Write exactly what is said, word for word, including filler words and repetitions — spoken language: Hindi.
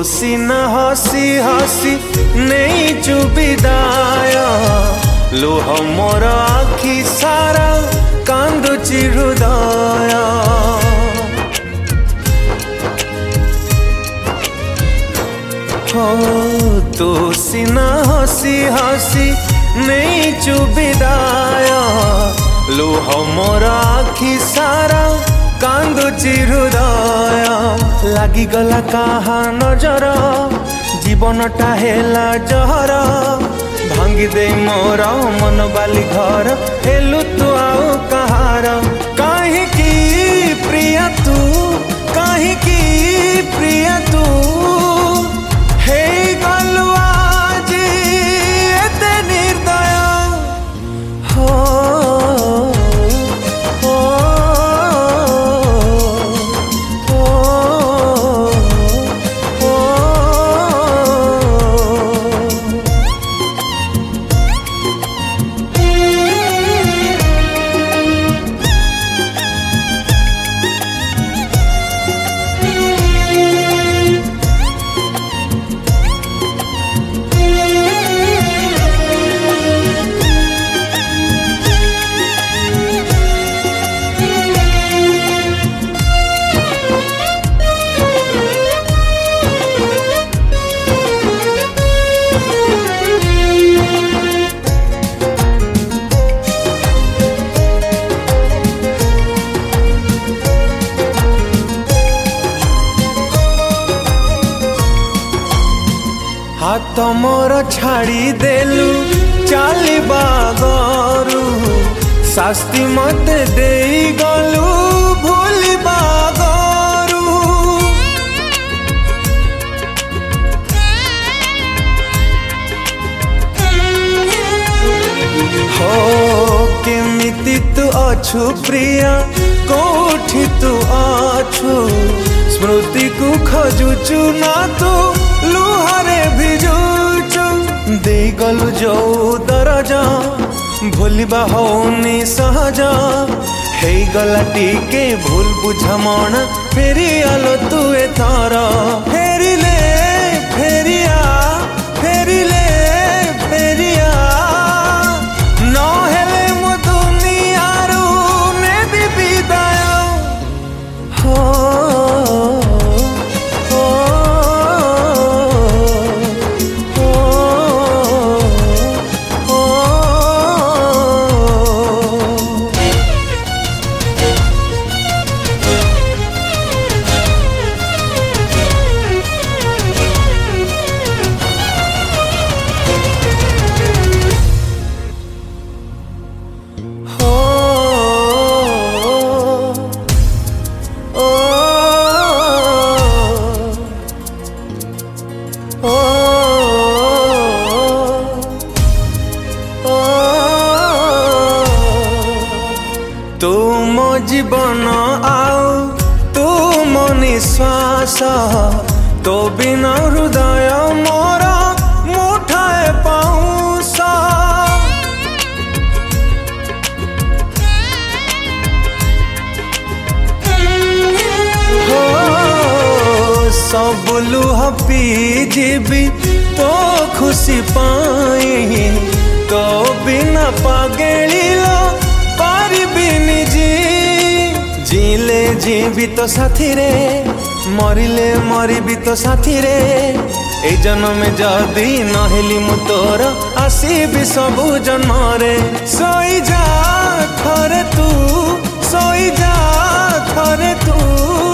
सीना हसी हसी नहीं चुबिदाय लुह मोर आखि सारा कांदुची हृदय हो तू सीना हसी हसी नहीं चुबिदाय लुह मोर आखि सारा कांदुची हृदय लागिगला काहा नजर जीवनटा हेला जहर भांगी दे मोर मन बाली घर हेलु तू आउ कहार काहे की प्रिया तू काहे की प्रिया तू हे गलु आज एते निर्दय हो हाथ मोर छाड़ी देलु चलबा गरु शास्ति मत दे गलु भूलबा गरु हो केमिति तू अछु प्रिया कोठी तू अछु स्मृति को खजुचु ना तू लुहरे भिजुचु दे गलु जो दरज भूलबा होनी सहज हे गला टिके भूल बुझमण फेरी आलो तू एथर फेरिले फेरिया फेरिले फेरिया न हेले मो दुनियारू नेबी विदाय हो तू मो जीवन आउ तू मो निश्वास तो बिना हृदय मोर मुठाए पाऊस हो सब लुह पी जीवी तो खुशी पाई तो बिना पागेलिलो पारिबिनी जी जीले जीवी तो साथी रे मरिले मरिबी तो साथी रे ए जन्म जदि नहेली मु तोर आसीबी सबु जन्म रे सोई जा थरे तू सोई जा थरे तू।